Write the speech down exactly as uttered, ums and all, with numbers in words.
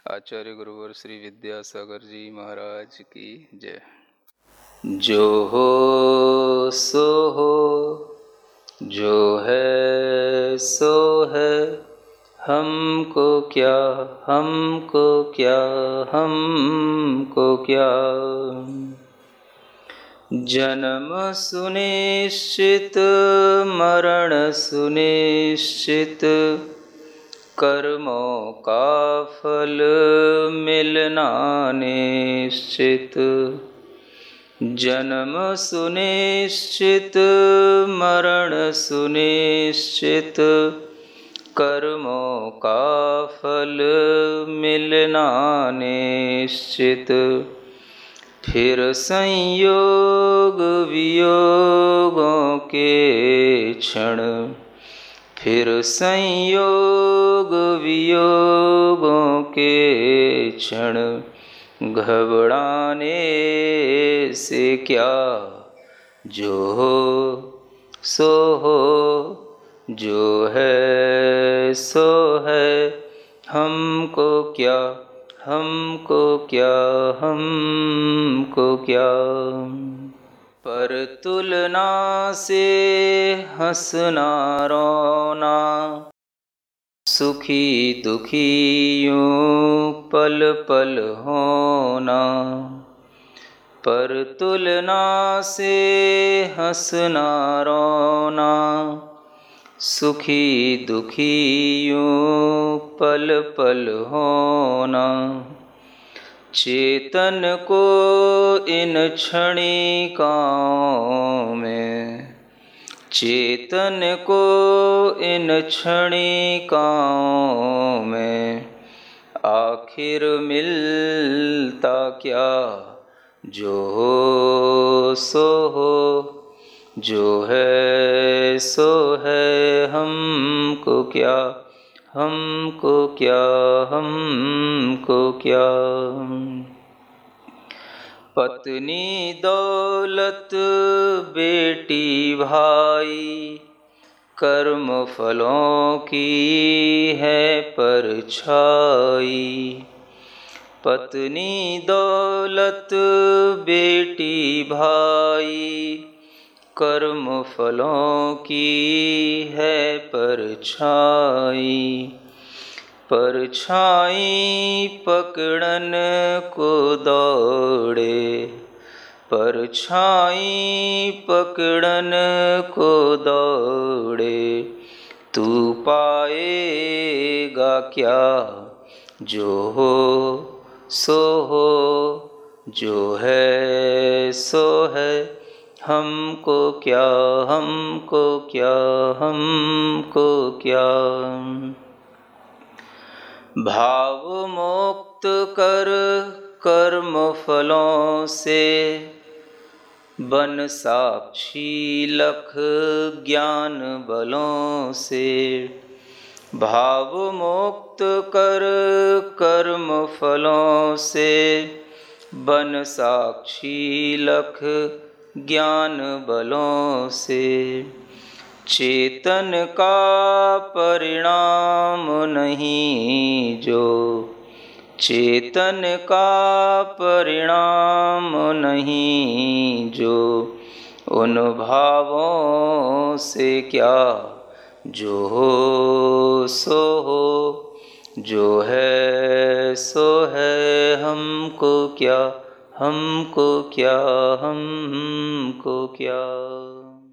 आचार्य गुरुवर श्री विद्यासागर जी महाराज की जय। जो हो सो हो, जो है सो है, हमको क्या हमको क्या हमको क्या। जन्म सुनिश्चित मरण सुनिश्चित, कर्मों का फल मिलना निश्चित। जन्म सुनिश्चित मरण सुनिश्चित, कर्मों का फल मिलना निश्चित। फिर संयोग वियोगों के क्षण, फिर संयोग वियोगों के क्षण, घबराने से क्या। जो हो सो हो, जो है सो है, हमको क्या हमको क्या हमको क्या। पर तुलना से हंसना रोना, सुखी दुखी यूं पल पल होना। पर तुलना से हंसना रोना, सुखी दुखी यूं पल पल होना। चेतन को इन क्षणिकाओं में, चेतन को इन क्षणिकाओं में, आखिर मिलता क्या। जो हो सो हो, जो है सो है, हमको क्या हमको क्या हमको क्या। पत्नी दौलत बेटी भाई, कर्म फलों की है परछाई। पत्नी दौलत बेटी भाई, कर्म फलों की है परछाई। परछाई पकड़न को दौड़े, परछाई पकड़न को दौड़े, तू पाएगा क्या। जो हो सो हो, जो है सो है, हमको क्या हमको क्या हमको क्या। भाव मुक्त कर कर्म फलों से, बन साक्षी लख ज्ञान बलों से। भाव मुक्त कर कर्म फलों से, बन साक्षी लख ज्ञान बलों से। चेतन का परिणाम नहीं जो, चेतन का परिणाम नहीं जो, उन भावों से क्या। जो हो सो हो, जो है सो है, हमको क्या हमको क्या हमको क्या।